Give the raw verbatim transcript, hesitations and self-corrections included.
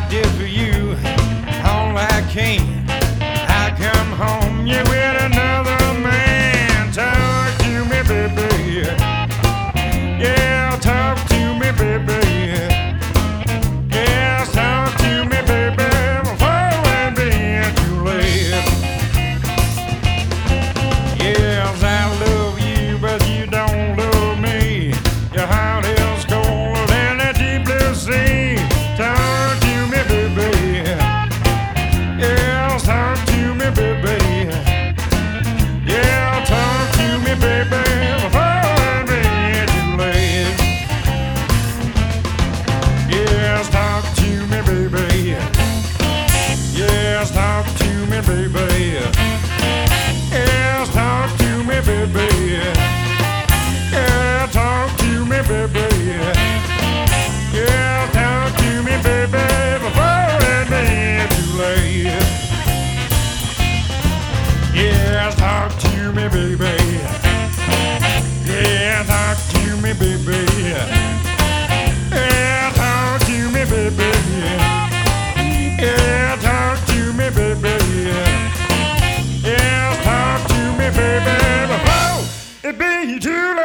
I did for you all I can. I come home, you with another man. Talk to me, baby. Yeah, talk to me, baby. Yeah, talk to me, baby, before it be too late. Yes, I love you, but you don't love me. Your heart is colder than the deep blue sea. Talk to me, baby. Yes, talk to me, baby. Yeah, talk to me, baby, before it be too late. Yes, talk to me, baby. Yes, talk to me, baby. Yes, talk to me, baby. Yeah, talk to me, baby. Yeah, talk to me, baby, before it be too late. Yeah, talk to me, baby. Yeah, talk to me, baby. Yeah, talk to me, baby. Yeah, talk to me, baby. Yeah, talk to me, baby, before it be too late.